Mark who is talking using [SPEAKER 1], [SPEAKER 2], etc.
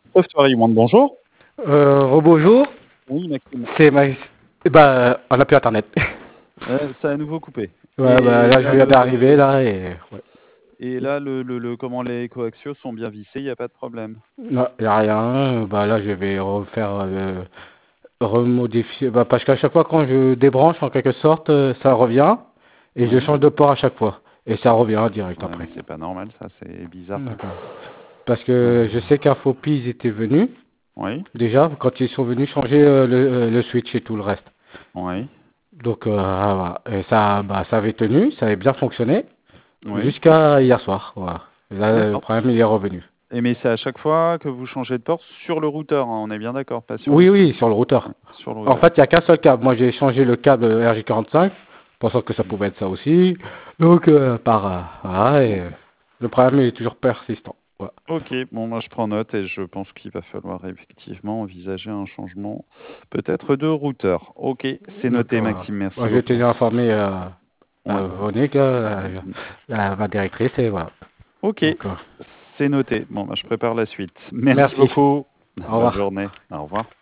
[SPEAKER 1] Software One, bonjour.
[SPEAKER 2] Rebonjour,
[SPEAKER 1] Oui, Maxime.
[SPEAKER 2] c'est Max. On n'a plus internet.
[SPEAKER 1] Ça a à nouveau coupé.
[SPEAKER 2] Ouais, bah, là, je viens d'arriver, là, et ouais.
[SPEAKER 1] Et là, comment les coaxiaux sont bien vissés, il n'y a pas de problème.
[SPEAKER 2] Non, y a rien. Bah, là, je vais refaire, remodifier. Bah, parce qu'à chaque fois, quand je débranche, en quelque sorte, ça revient, et je
[SPEAKER 1] Oui.
[SPEAKER 2] change de port à chaque fois. Et ça revient direct
[SPEAKER 1] Ouais, mais
[SPEAKER 2] après.
[SPEAKER 1] c'est pas normal, ça, c'est bizarre.
[SPEAKER 2] D'accord. Parce que je sais qu'Infopis, ils étaient venus,
[SPEAKER 1] Oui,
[SPEAKER 2] déjà, quand ils sont venus changer le switch et tout le reste.
[SPEAKER 1] oui,
[SPEAKER 2] Donc, voilà. Et ça, bah, ça avait tenu, ça avait bien fonctionné.
[SPEAKER 1] oui.
[SPEAKER 2] Jusqu'à hier soir, voilà. Là, le
[SPEAKER 1] D'accord.
[SPEAKER 2] problème, il est revenu.
[SPEAKER 1] Et mais c'est à chaque fois que vous changez de port sur le routeur, hein, on est bien d'accord, pas sur le
[SPEAKER 2] Oui,
[SPEAKER 1] switch.
[SPEAKER 2] oui, sur le routeur.
[SPEAKER 1] Ouais, sur le
[SPEAKER 2] En
[SPEAKER 1] routeur.
[SPEAKER 2] fait, il n'y a qu'un seul câble. Moi, j'ai changé le câble RJ45, pensant que ça pouvait être ça aussi. Donc, voilà, et le problème il est toujours persistant. Voilà.
[SPEAKER 1] Ok, bon, moi je prends note et je pense qu'il va falloir effectivement envisager un changement, peut-être de routeur. Ok, c'est
[SPEAKER 2] Donc,
[SPEAKER 1] noté, Maxime, merci
[SPEAKER 2] moi, j'ai
[SPEAKER 1] beaucoup.
[SPEAKER 2] tenu à informer
[SPEAKER 1] Ouais.
[SPEAKER 2] Vonique, ma directrice, et voilà.
[SPEAKER 1] Ok,
[SPEAKER 2] Donc,
[SPEAKER 1] c'est noté. Bon, bah, je prépare la suite. Merci
[SPEAKER 2] merci.
[SPEAKER 1] beaucoup.
[SPEAKER 2] Au
[SPEAKER 1] Bonne
[SPEAKER 2] revoir.
[SPEAKER 1] journée. Au revoir.